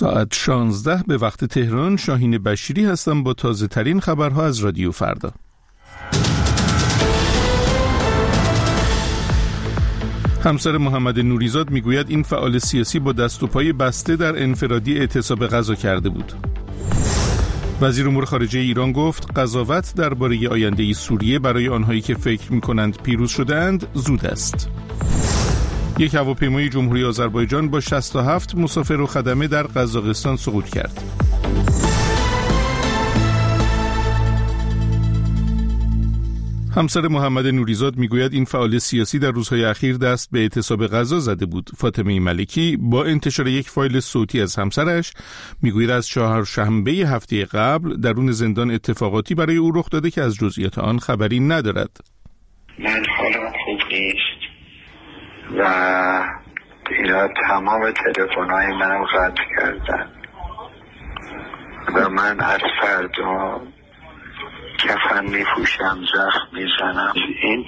ساعت 16 به وقت تهران. شاهین بشیری هستم با تازه ترین خبرها از رادیو فردا. همسر محمد نوریزاد میگوید این فعال سیاسی با دست و پای بسته در انفرادی اعتصاب غزه کرده بود. وزیر امور خارجه ایران گفت قضاوت درباره آینده سوریه برای آنهایی که فکر می‌کنند پیروز شده‌اند زود است. یک هواپیمای جمهوری آذربایجان با 67 مسافر و خدمه در قزاقستان سقوط کرد. همسر محمد نوریزاد میگوید این فعال سیاسی در روزهای اخیر دست به اعتصاب غزه زده بود. فاطمه ملکی با انتشار یک فایل صوتی از همسرش میگوید از چهارشنبه هفته قبل درون زندان اتفاقاتی برای او رخ داده که از جزئیات آن خبری ندارد. من حالم خوب نیست و اینا تمام تلفن‌های منو قطع کردن و من از فردا کفن میپوشم، زخم میزنم. این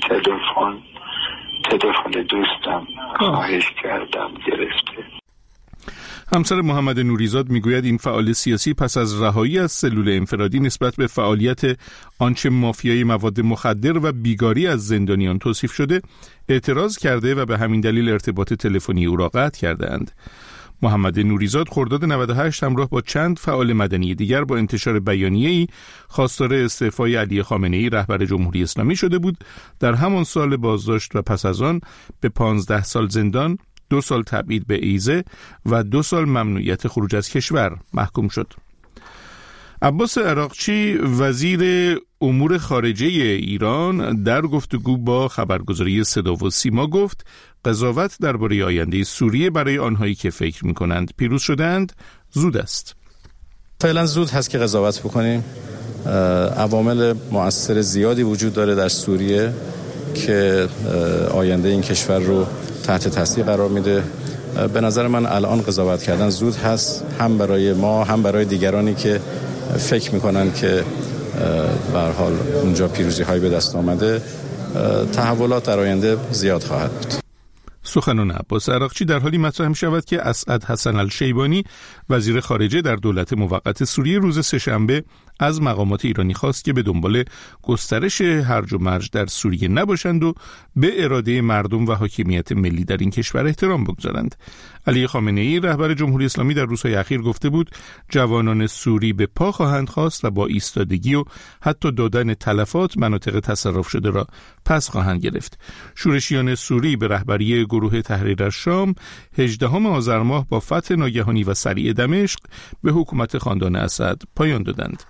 تلفن دوستم خواهش کردم گرفته. همسر محمد نوریزاد میگوید این فعال سیاسی پس از رهایی از سلول انفرادی نسبت به فعالیت آنچه مافیای مواد مخدر و بیگاری از زندانیان توصیف شده اعتراض کرده و به همین دلیل ارتباط تلفنی او را قطع کرده‌اند. محمد نوریزاد خرداد 98 همراه با چند فعال مدنی دیگر با انتشار بیانیه‌ای خواستار استعفای علی خامنه‌ای رهبر جمهوری اسلامی شده بود. در همان سال بازداشت و پس از آن به 15 سال زندان، 2 سال تبعید به ایزه و 2 سال ممنوعیت خروج از کشور محکوم شد. عباس عراقچی وزیر امور خارجه ایران در گفتگو با خبرگزاری صدا و سیما گفت قضاوت درباره آینده سوریه برای آنهایی که فکر می‌کنند پیروز شده‌اند زود است. فعلا زود هست که قضاوت بکنیم. عوامل مؤثر زیادی وجود داره در سوریه که آینده این کشور رو تحت تاثیر قرار میده. به نظر من الان قضاوت کردن زود هست، هم برای ما هم برای دیگرانی که فکر میکنن که به هر حال اونجا پیروزی هایی به دست آمده. تحولات در آینده زیاد خواهد بود. سخنان عباس عراقچی در حالی مطرح می شود که اسعد حسن الشیبانی وزیر خارجه در دولت موقت سوریه روز سه‌شنبه از مقامات ایرانی خواست که به دنبال گسترش هرج و مرج در سوریه نباشند و به اراده مردم و حاکمیت ملی در این کشور احترام بگذارند. علی خامنه‌ای رهبر جمهوری اسلامی در روزهای اخیر گفته بود جوانان سوری به پا خواهند خواست و با ایستادگی و حتی دادن تلفات مناطق تصرف شده را پس خواهند گرفت. شورشیان سوری به رهبری گروه تحریر شام 18 آذر ماه با فتح ناگهانی و سریع دمشق به حکومت خاندان اسد پایان دادند.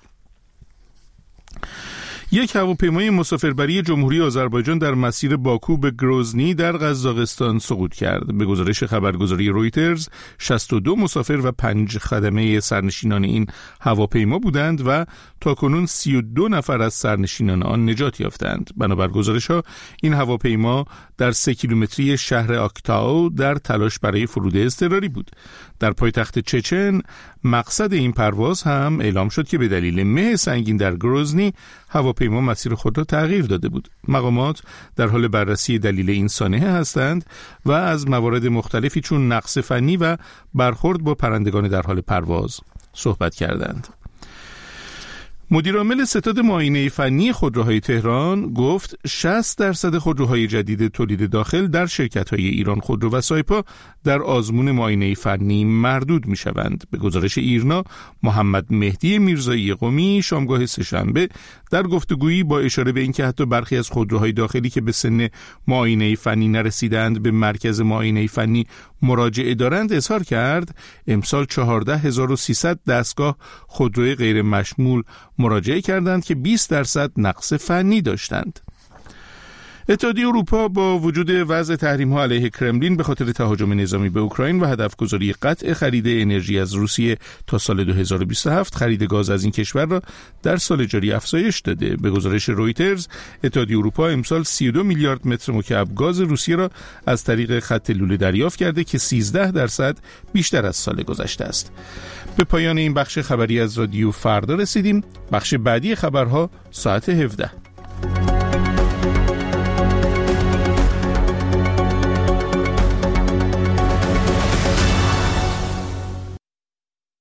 یک هواپیمای مسافربری جمهوری آذربایجان در مسیر باکو به گروزنی در قزاقستان سقوط کرد. به گزارش خبرگزاری رویترز 62 مسافر و 5 خدمه سرنشینان این هواپیما بودند و تاکنون 32 نفر از سرنشینان آن نجات یافتند. بنابر گزارش‌ها این هواپیما در 3 کیلومتری شهر آکتاو در تلاش برای فرود اضطراری بود. در پایتخت چچن مقصد این پرواز هم اعلام شد که به دلیل مه سنگین در گروزنی هواپیما مسیر خود را تغییر داده بود. مقامات در حال بررسی دلیل این سانحه هستند و از موارد مختلفی چون نقص فنی و برخورد با پرندگان در حال پرواز صحبت کردند. مدیرعامل ستاد معاینه فنی خودروهای تهران گفت 60% خودروهای جدید تولید داخل در شرکت‌های ایران خودرو و سایپا در آزمون معاینه فنی مردود می‌شوند. به گزارش ایرنا، محمد مهدی میرزایی قمی شامگاه سه‌شنبه در گفتگویی با اشاره به اینکه حتی برخی از خودروهای داخلی که به سن معاینه فنی نرسیدند به مرکز معاینه فنی مراجعه دارند اظهار کرد امسال 14300 دستگاه خودروی غیر مشمول مراجعه کردند که 20% نقص فنی داشتند. اتحادیه اروپا با وجود وضع تحریم‌ها علیه کرملین به خاطر تهاجم نظامی به اوکراین و هدفگذاری قطع خرید انرژی از روسیه تا سال 2027 خرید گاز از این کشور را در سال جاری افزایش داده. به گزارش رویترز اتحادیه اروپا امسال 32 میلیارد متر مکعب گاز روسیه را از طریق خط لوله دریافت کرده که 13% بیشتر از سال گذشته است. به پایان این بخش خبری از رادیو فردا رسیدیم. بخش بعدی خبرها ساعت 17.